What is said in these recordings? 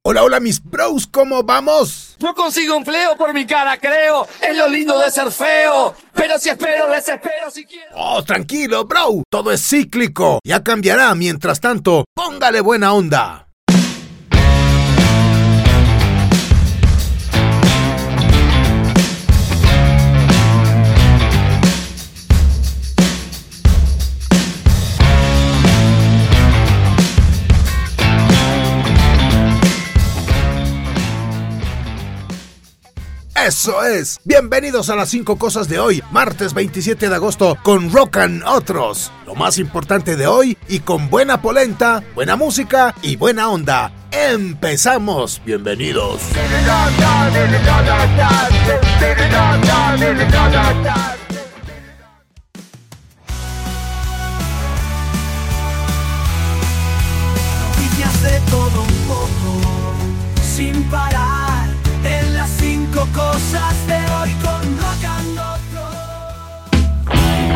Hola, hola mis bros, ¿cómo vamos? No consigo empleo por mi cara, creo. Es lo lindo de ser feo. Pero si espero, desespero si quiero. Oh, tranquilo, bro. Todo es cíclico. Ya cambiará. Mientras tanto, póngale buena onda. Eso es. Bienvenidos a las 5 cosas de hoy, martes 27 de agosto, con Rock and Otros. Lo más importante de hoy y con buena polenta, buena música y buena onda. ¡Empezamos! Bienvenidos. Noticias de todo un poco, sin parar. En las 5 cosas de hoy con Rock and Otros.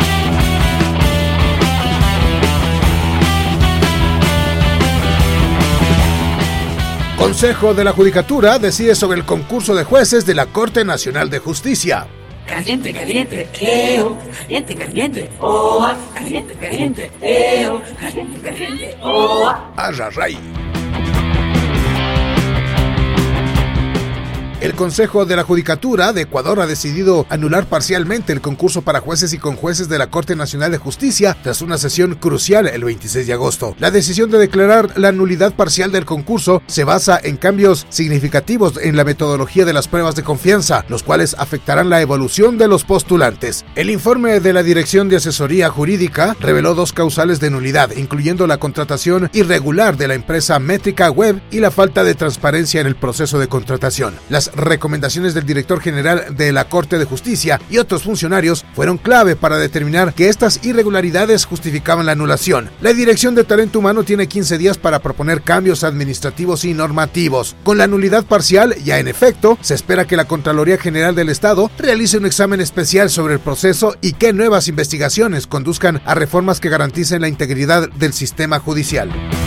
Consejo de la Judicatura decide sobre el concurso de jueces de la Corte Nacional de Justicia. Caliente, caliente, caliente, caliente, caliente, caliente, caliente, caliente, Arraray. El Consejo de la Judicatura de Ecuador ha decidido anular parcialmente el concurso para jueces y conjueces de la Corte Nacional de Justicia tras una sesión crucial el 26 de agosto. La decisión de declarar la nulidad parcial del concurso se basa en cambios significativos en la metodología de las pruebas de confianza, los cuales afectarán la evolución de los postulantes. El informe de la Dirección de Asesoría Jurídica reveló 2 causales de nulidad, incluyendo la contratación irregular de la empresa Métrica Web y la falta de transparencia en el proceso de contratación. Las recomendaciones del director general de la Corte de Justicia y otros funcionarios fueron clave para determinar que estas irregularidades justificaban la anulación. La Dirección de Talento Humano tiene 15 días para proponer cambios administrativos y normativos. Con la nulidad parcial, ya en efecto, se espera que la Contraloría General del Estado realice un examen especial sobre el proceso y que nuevas investigaciones conduzcan a reformas que garanticen la integridad del sistema judicial.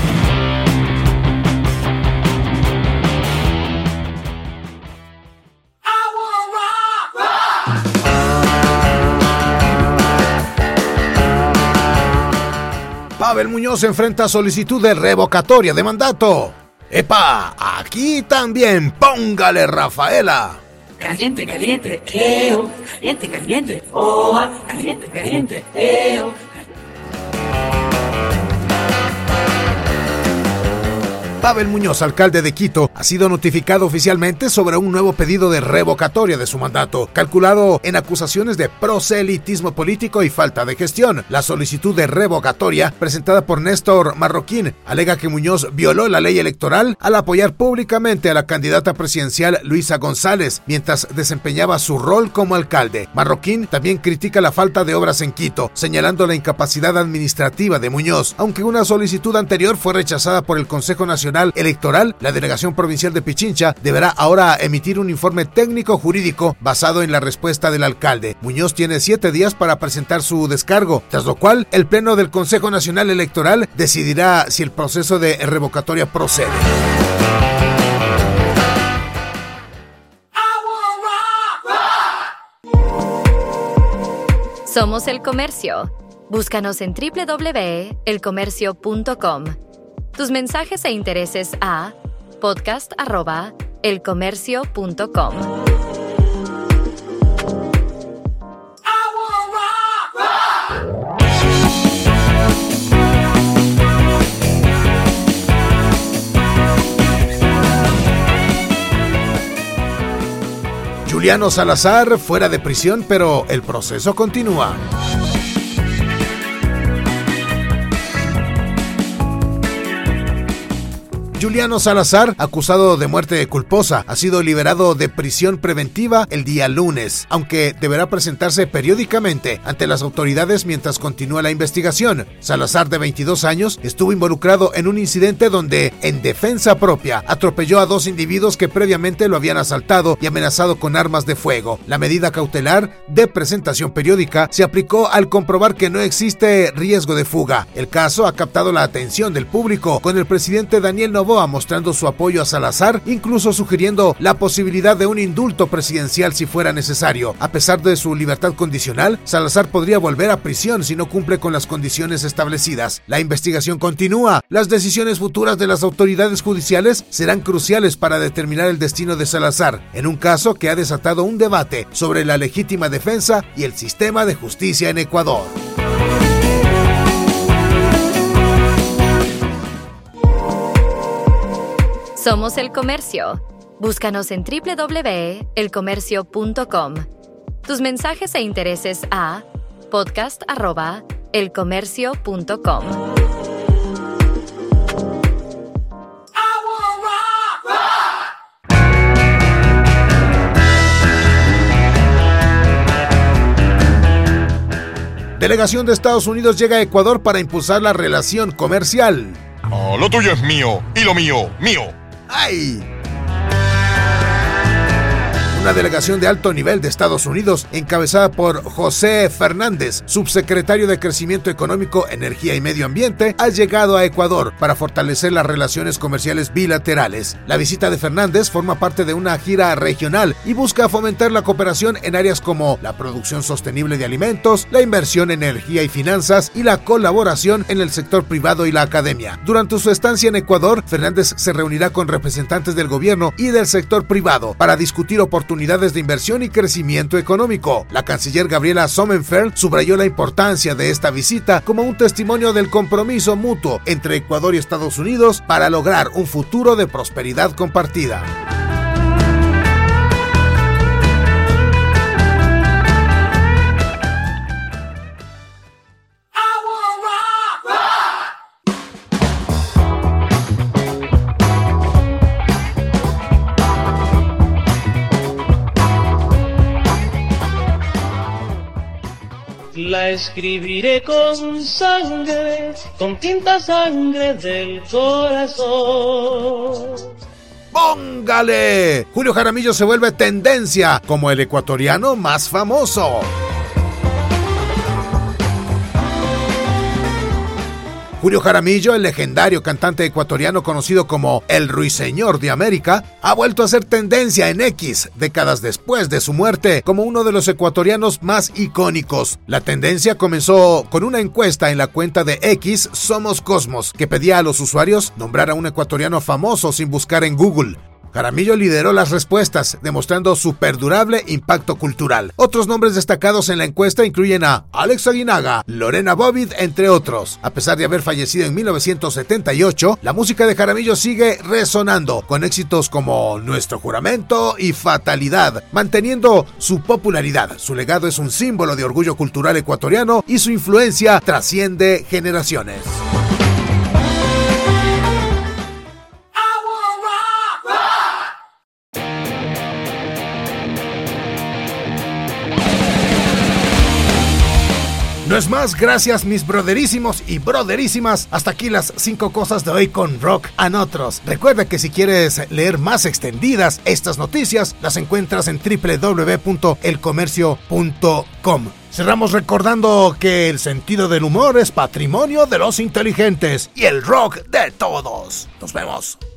Pavel Muñoz enfrenta solicitud de revocatoria de mandato. ¡Epa! Aquí también, póngale Rafaela. caliente, caliente, caliente, caliente, caliente, caliente, Pavel Muñoz, alcalde de Quito, ha sido notificado oficialmente sobre un nuevo pedido de revocatoria de su mandato, calculado en acusaciones de proselitismo político y falta de gestión. La solicitud de revocatoria, presentada por Néstor Marroquín, alega que Muñoz violó la ley electoral al apoyar públicamente a la candidata presidencial Luisa González, mientras desempeñaba su rol como alcalde. Marroquín también critica la falta de obras en Quito, señalando la incapacidad administrativa de Muñoz. Aunque una solicitud anterior fue rechazada por el Consejo Nacional Electoral, la Delegación Provincial de Pichincha deberá ahora emitir un informe técnico jurídico basado en la respuesta del alcalde. Muñoz tiene 7 días para presentar su descargo, tras lo cual el Pleno del Consejo Nacional Electoral decidirá si el proceso de revocatoria procede. Somos El Comercio. Búscanos en www.elcomercio.com. Tus mensajes e intereses a podcast@elcomercio.com. Juliano Salazar fuera de prisión, pero el proceso continúa. Juliano Salazar, acusado de muerte culposa, ha sido liberado de prisión preventiva el día lunes, aunque deberá presentarse periódicamente ante las autoridades mientras continúa la investigación. Salazar, de 22 años, estuvo involucrado en un incidente donde, en defensa propia, atropelló a 2 individuos que previamente lo habían asaltado y amenazado con armas de fuego. La medida cautelar de presentación periódica se aplicó al comprobar que no existe riesgo de fuga. El caso ha captado la atención del público, con el presidente Daniel Noboa Novoa mostrando su apoyo a Salazar, incluso sugiriendo la posibilidad de un indulto presidencial si fuera necesario. A pesar de su libertad condicional, Salazar podría volver a prisión si no cumple con las condiciones establecidas. La investigación continúa. Las decisiones futuras de las autoridades judiciales serán cruciales para determinar el destino de Salazar, en un caso que ha desatado un debate sobre la legítima defensa y el sistema de justicia en Ecuador. Somos El Comercio. Búscanos en www.elcomercio.com. Tus mensajes e intereses a podcast@elcomercio.com. Delegación de Estados Unidos llega a Ecuador para impulsar la relación comercial. Oh, lo tuyo es mío y lo mío, mío. ¡Ay! Una delegación de alto nivel de Estados Unidos, encabezada por José Fernández, subsecretario de Crecimiento Económico, Energía y Medio Ambiente, ha llegado a Ecuador para fortalecer las relaciones comerciales bilaterales. La visita de Fernández forma parte de una gira regional y busca fomentar la cooperación en áreas como la producción sostenible de alimentos, la inversión en energía y finanzas y la colaboración en el sector privado y la academia. Durante su estancia en Ecuador, Fernández se reunirá con representantes del gobierno y del sector privado para discutir oportunidades de inversión y crecimiento económico. La canciller Gabriela Sommerfeld subrayó la importancia de esta visita como un testimonio del compromiso mutuo entre Ecuador y Estados Unidos para lograr un futuro de prosperidad compartida. La escribiré con sangre, con tinta sangre del corazón. ¡Póngale! Julio Jaramillo se vuelve tendencia como el ecuatoriano más famoso. Julio Jaramillo, el legendario cantante ecuatoriano conocido como el Ruiseñor de América, ha vuelto a ser tendencia en X, décadas después de su muerte, como uno de los ecuatorianos más icónicos. La tendencia comenzó con una encuesta en la cuenta de X Somos Cosmos, que pedía a los usuarios nombrar a un ecuatoriano famoso sin buscar en Google. Jaramillo lideró las respuestas, demostrando su perdurable impacto cultural. Otros nombres destacados en la encuesta incluyen a Alex Aguinaga, Lorena Bobbitt, entre otros. A pesar de haber fallecido en 1978, la música de Jaramillo sigue resonando, con éxitos como Nuestro Juramento y Fatalidad, manteniendo su popularidad. Su legado es un símbolo de orgullo cultural ecuatoriano y su influencia trasciende generaciones. No es más, gracias mis broderísimos y broderísimas. Hasta aquí las 5 cosas de hoy con Rock and Otros. Recuerda que si quieres leer más extendidas estas noticias, las encuentras en www.elcomercio.com. Cerramos recordando que el sentido del humor es patrimonio de los inteligentes y el rock de todos. Nos vemos.